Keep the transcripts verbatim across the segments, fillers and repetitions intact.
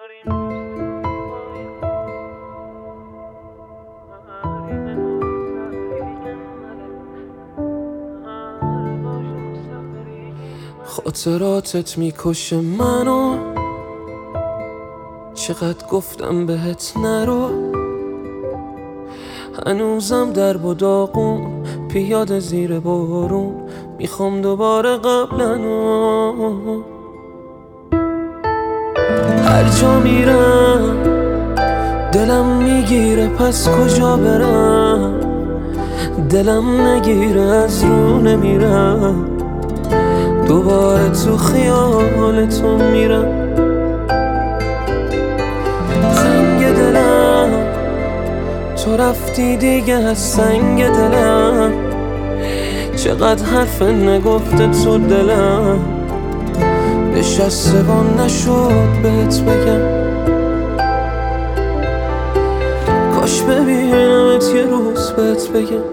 خاطراتت میکشه منو، چقدر گفتم بهت نرو. هنوزم در و داغون، پیاده زیر بارون، میخوام دوباره قبلنو. هر جا میرم دلم میگیره، پس کجا برم؟ دلم نگیره از رو نمیرم، دوباره تو خیالتون میرم. زنگ دلم تو رفتی دیگه از سنگ دلم، چقدر حرف نگفته تو دلم، نشسته و نشد بهت بگم. کاش ببینمت یه روز بهت بگم.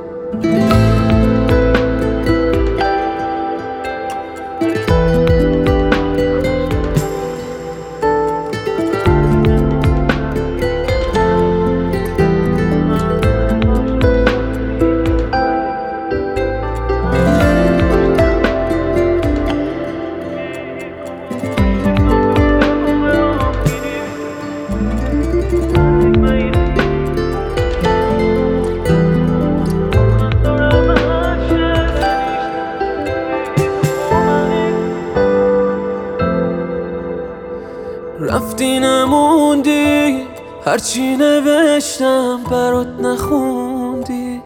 رفتی نموندی، هرچی نوشتم برات نخوندی.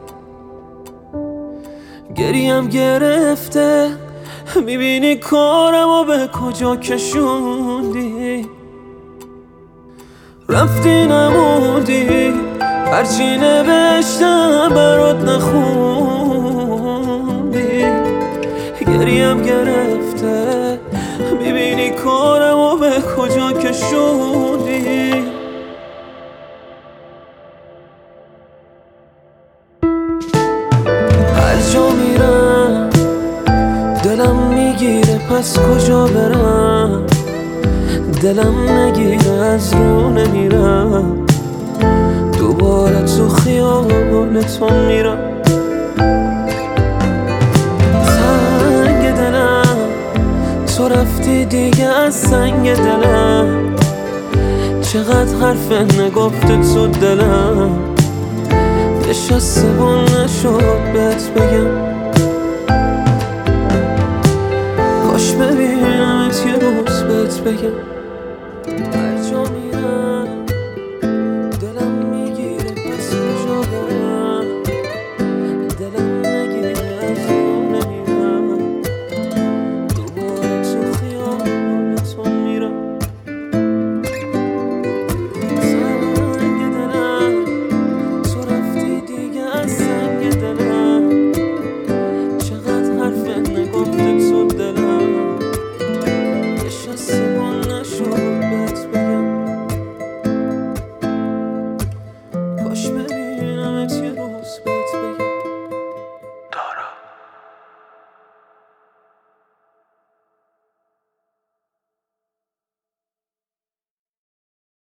گریم گرفته، میبینی کارمو به کجا کشوندی. رفتی نموندی، هرچی نوشتم برات نخوندی. گریم گرفته، میبینی کارمو به کجا کشوندی. هر جا میرم دلم میگیره، پس کجا برم؟ دلم نگیره از رو نمیرم، دوباره تو خیالتون میرم. تو رفتی دیگه از سنگ دلم، چقدر حرف نگفته تو دلم، نشسته و نشد بهت بگم. کاش ببینمت یه روز بهت بگم. هر جا میرم دلم میگیره، پس کجا برم؟ دلم نگیره از رو نمیرم، دوباره تو خیالتون میرم. زنگ دلم تو رفتی دیگه از سنگ دلم، چقدر حرف نگفته تو دلم، نشسته و نشد بهت بگم. کاش